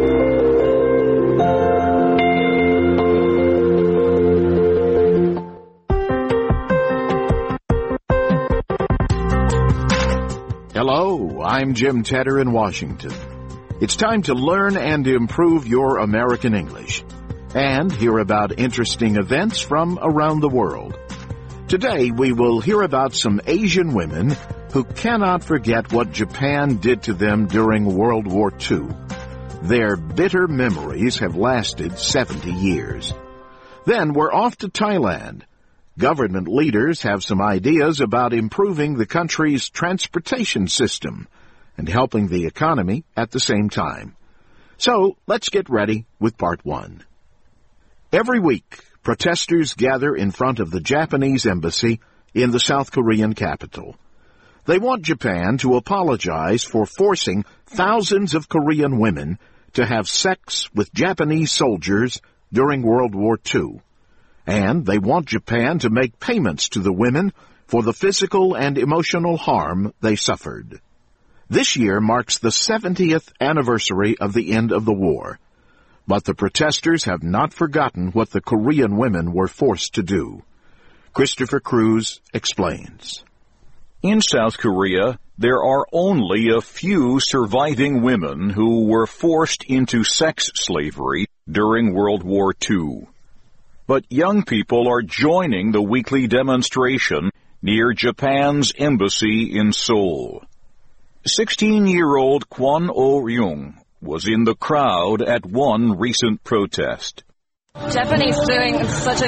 Hello, I'm Jim Tedder in Washington. It's time to learn and improve your American English and hear about interesting events from around the world. Today, we will hear about some Asian women who cannot forget what Japan did to them during World War II. Their bitter memories have lasted 70 years. Then we're off to Thailand. Government leaders have some ideas about improving the country's transportation system and helping the economy at the same time. So, let's get ready with part 1. Every week, protesters gather in front of the Japanese embassy in the South Korean capital. They want Japan to apologize for forcing thousands of Korean women to have sex with Japanese soldiers during World War II. And they want Japan to make payments to the women for the physical and emotional harm they suffered. This year marks the 70th anniversary of the end of the war. But the protesters have not forgotten what the Korean women were forced to do. Christopher Cruz explains.
In South Korea, there are only a few surviving women who were forced into sex slavery during World War II. But young people are joining the weekly demonstration near Japan's embassy in Seoul. 16-year-old Kwon Oh-ryung was in the crowd at one recent protest.
Japanese doing such a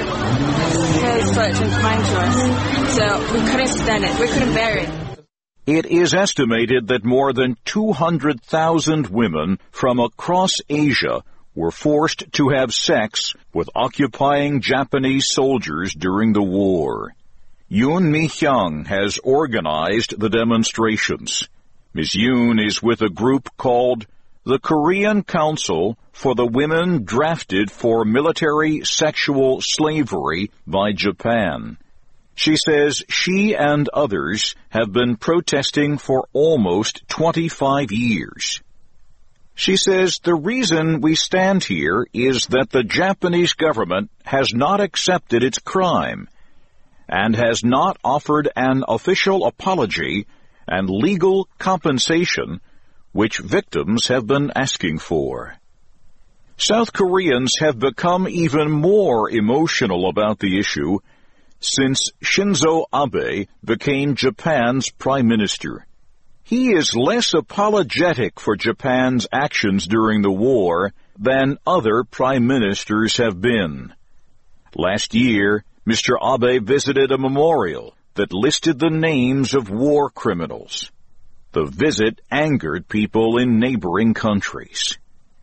hate and crime to us, so we couldn't stand it. We couldn't bear it.
It is estimated that more than 200,000 women from across Asia were forced to have sex with occupying Japanese soldiers during the war. Yoon Mi-hyung has organized the demonstrations. Ms. Yoon is with a group called the Korean Council for the Women Drafted for Military Sexual Slavery by Japan. She says she and others have been protesting for almost 25 years. She says the reason we stand here is that the Japanese government has not accepted its crime and has not offered an official apology and legal compensation which victims have been asking for. South Koreans have become even more emotional about the issue since Shinzo Abe became Japan's prime minister. He is less apologetic for Japan's actions during the war than other prime ministers have been. Last year, Mr. Abe visited a memorial that listed the names of war criminals. The visit angered people in neighboring countries.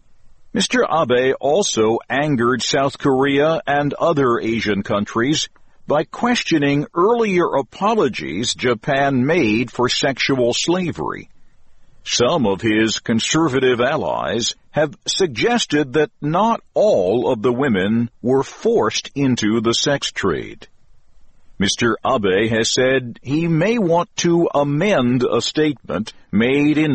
Mr. Abe also angered South Korea and other Asian countries by questioning earlier apologies Japan made for sexual slavery. Some of his conservative allies have suggested that not all of the women were forced into the sex trade. Mr. Abe has said he may want to amend a statement made in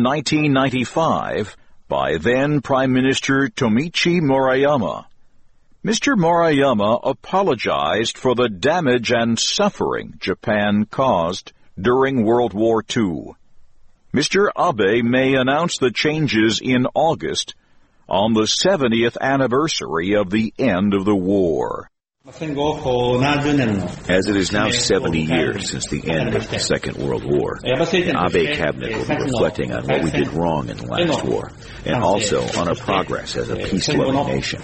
1995 by then Prime Minister Tomichi Murayama. Mr. Murayama apologized for the damage and suffering Japan caused during World War II. Mr. Abe may announce the changes in August on the 70th anniversary of the end of the war.
As it is now 70 years since the end of the Second World War, the Abe cabinet will be reflecting on what we did wrong in the last war, and also on our progress as a peace-loving nation.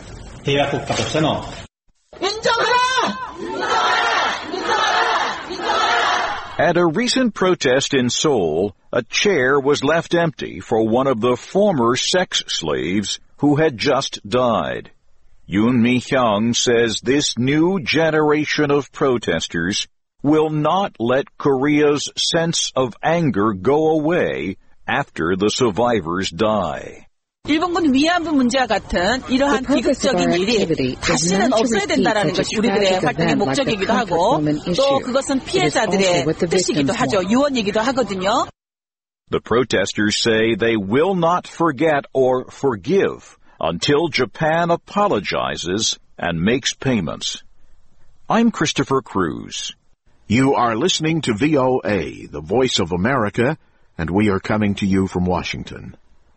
At a recent protest in Seoul, a chair was left empty for one of the former sex slaves who had just died. Yoon Mi-hyung says this new generation of protesters will not let Korea's sense of anger go away after the survivors die.
일본군 위안부 문제와 같은 이러한 비극적인 일이 다시는 없어야 된다는 것이 우리들의 활동의 목적이기도 하고 또 그것은 피해자들의 뜻이기도 하죠. 유언이기도 하거든요.
The protesters say they will not forget or forgive until Japan apologizes and makes payments. I'm Christopher Cruz.
You are listening to VOA, the Voice of America, and we are coming to you from Washington.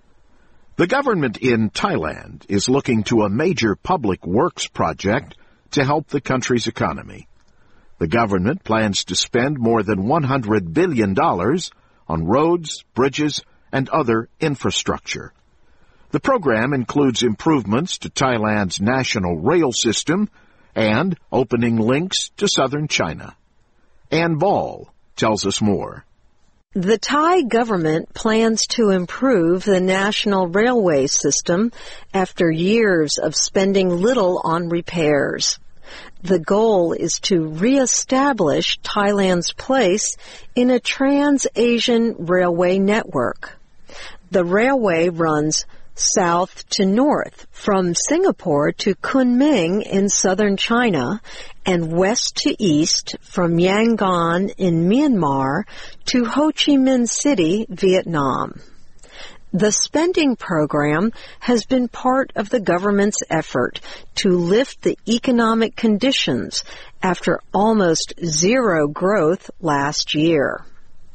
The government in Thailand is looking to a major public works project to help the country's economy. The government plans to spend more than $100 billion on roads, bridges, and other infrastructure. The program includes improvements to Thailand's national rail system and opening links to southern China. Ann Ball tells us more.
The Thai government plans to improve the national railway system after years of spending little on repairs. The goal is to reestablish Thailand's place in a trans-Asian railway network. The railway runs south to north from Singapore to Kunming in southern China and west to east from Yangon in Myanmar to Ho Chi Minh City, Vietnam. The spending program has been part of the government's effort to lift the economic conditions after almost zero growth last year.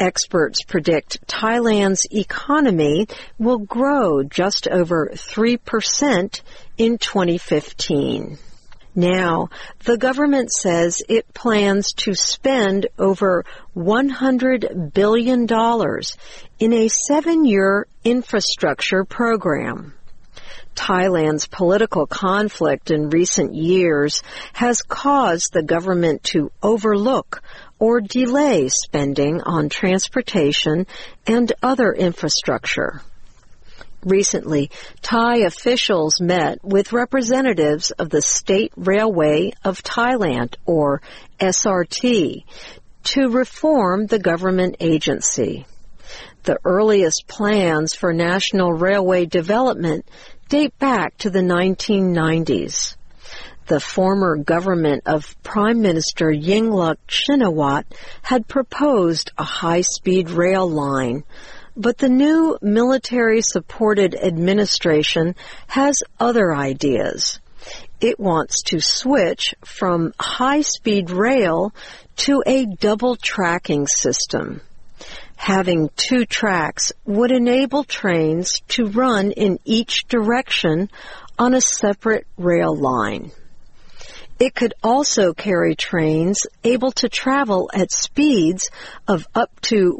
Experts predict Thailand's economy will grow just over 3% in 2015. Now, the government says it plans to spend over $100 billion in a 7-year infrastructure program. Thailand's political conflict in recent years has caused the government to overlook or delay spending on transportation and other infrastructure. Recently, Thai officials met with representatives of the State Railway of Thailand, or SRT, to reform the government agency. The earliest plans for national railway development date back to the 1990s. The former government of Prime Minister Yingluck Shinawatra had proposed a high-speed rail line, but the new military-supported administration has other ideas. It wants to switch from high-speed rail to a double tracking system. Having 2 tracks would enable trains to run in each direction on a separate rail line. It could also carry trains able to travel at speeds of up to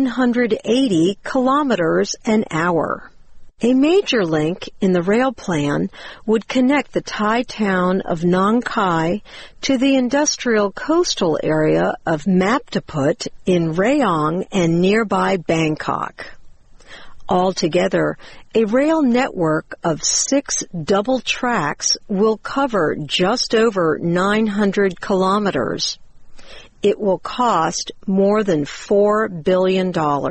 180 kilometers an hour. A major link in the rail plan would connect the Thai town of Nong Khai to the industrial coastal area of Maptaput in Rayong and nearby Bangkok. Altogether, a rail network of 6 double tracks will cover just over 900 kilometers. It will cost more than $4 billion.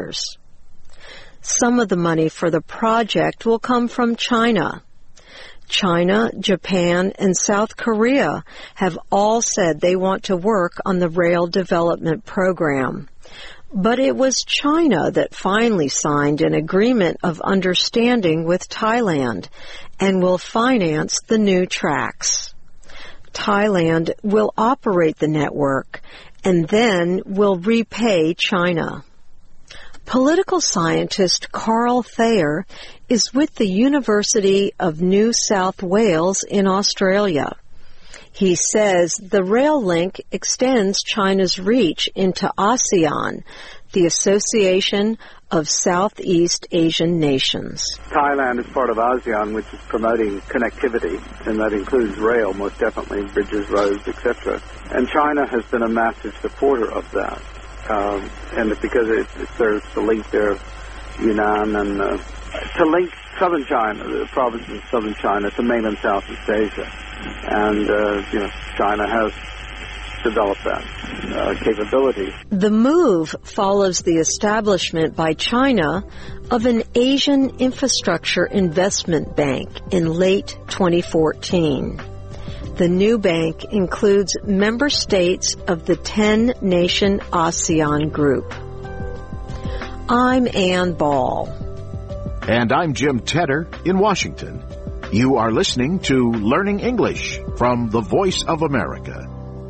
Some of the money for the project will come from China. China, Japan, and South Korea have all said they want to work on the rail development program. But it was China that finally signed an agreement of understanding with Thailand and will finance the new tracks. Thailand will operate the network and then will repay China. Political scientist Carl Thayer is with the University of New South Wales in Australia. He says the rail link extends China's reach into ASEAN, the Association of Southeast Asian Nations.
Thailand is part of ASEAN, which is promoting connectivity, and that includes rail, most definitely, bridges, roads, etc. And China has been a massive supporter of that. And because it serves to link their Yunnan and to link southern China, the provinces of southern China, to mainland Southeast Asia. And, China has developed that capability.
The move follows the establishment by China of an Asian Infrastructure Investment Bank in late 2014. The new bank includes member states of the 10-nation ASEAN group. I'm Ann Ball.
And I'm Jim Tedder in Washington. You are listening to Learning English from the Voice of America.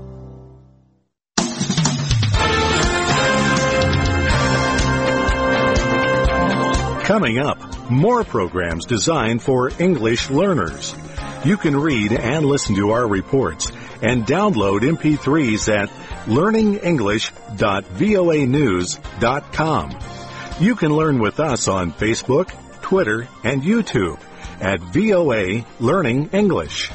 Coming up, more programs designed for English learners. You can read and listen to our reports and download MP3s at learningenglish.voanews.com. You can learn with us on Facebook, Twitter, and YouTube at VOA Learning English.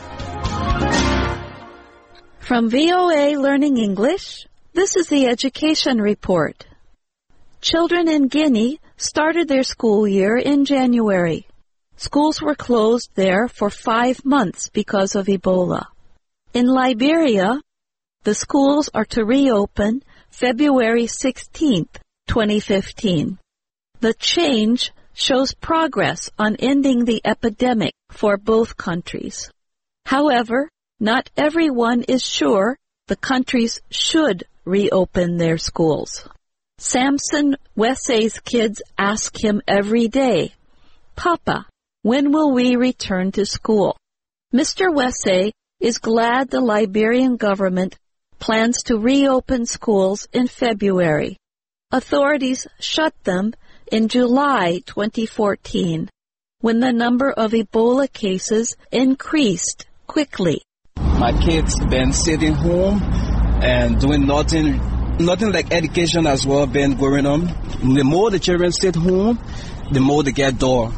From VOA Learning English, this is the Education Report. Children in Guinea started their school year in January. Schools were closed there for 5 months because of Ebola. In Liberia, the schools are to reopen February 16th, 2015. The change shows progress on ending the epidemic for both countries. However, not everyone is sure the countries should reopen their schools. Samson Wesey's kids ask him every day, "Papa, when will we return to school?" Mr. Wesey is glad the Liberian government plans to reopen schools in February. Authorities shut them in July 2014 when the number of Ebola cases increased quickly.
My kids been sitting home and doing nothing like education as well been going on. The more the children sit home, the more they get dull.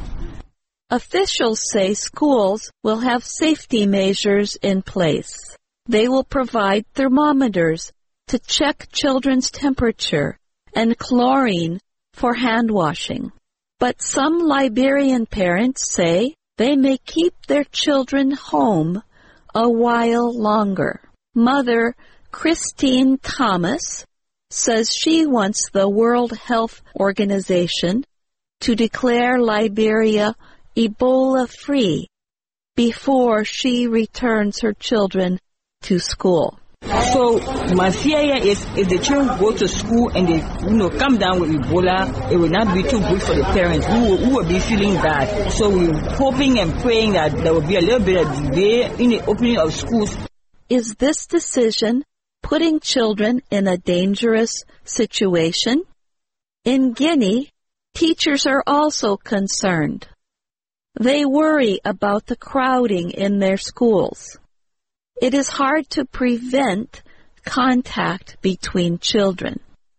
Officials say schools will have safety measures in place. They will provide thermometers to check children's temperature and chlorine for hand washing. But some Liberian parents say they may keep their children home a while longer. Mother Christine Thomas says she wants the World Health Organization to declare Liberia Ebola-free before she returns her children to school.
So my fear is if the children go to school and they come down with Ebola, it will not be too good for the parents who will be feeling bad. So we're hoping and praying that there will be a little bit of delay in the opening of schools.
Is this decision putting children in a dangerous situation? In Guinea, teachers are also concerned. They worry about the crowding in their schools. It is hard to prevent contact between children.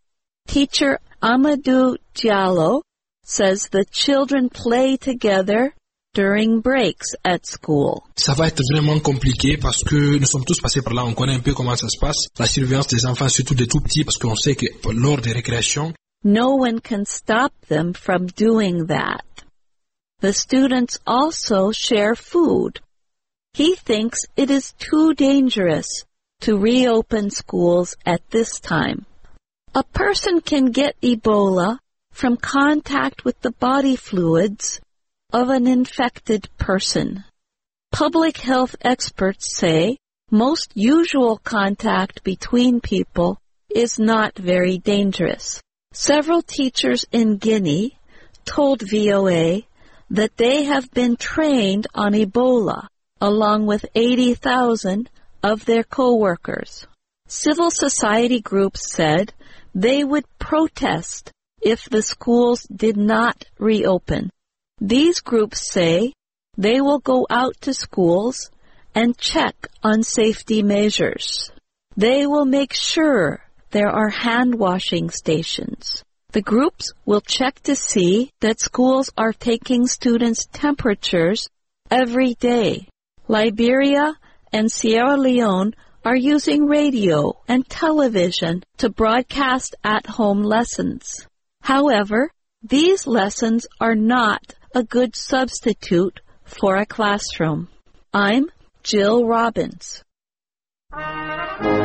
Teacher Amadou Diallo says the children play together during breaks at school.
Ça va être vraiment compliqué parce que nous sommes tous passés par là, on connaît un peu comment ça se passe. La surveillance des enfants, surtout des tout petits, parce qu'on sait que lors des récréations,
no one can stop them from doing that. The students also share food. He thinks it is too dangerous to reopen schools at this time. A person can get Ebola from contact with the body fluids of an infected person. Public health experts say most usual contact between people is not very dangerous. Several teachers in Guinea told VOA that they have been trained on Ebola, along with 80,000 of their co-workers. Civil society groups said they would protest if the schools did not reopen. These groups say they will go out to schools and check on safety measures. They will make sure there are hand-washing stations. The groups will check to see that schools are taking students' temperatures every day. Liberia and Sierra Leone are using radio and television to broadcast at-home lessons. However, these lessons are not a good substitute for a classroom. I'm Jill Robbins.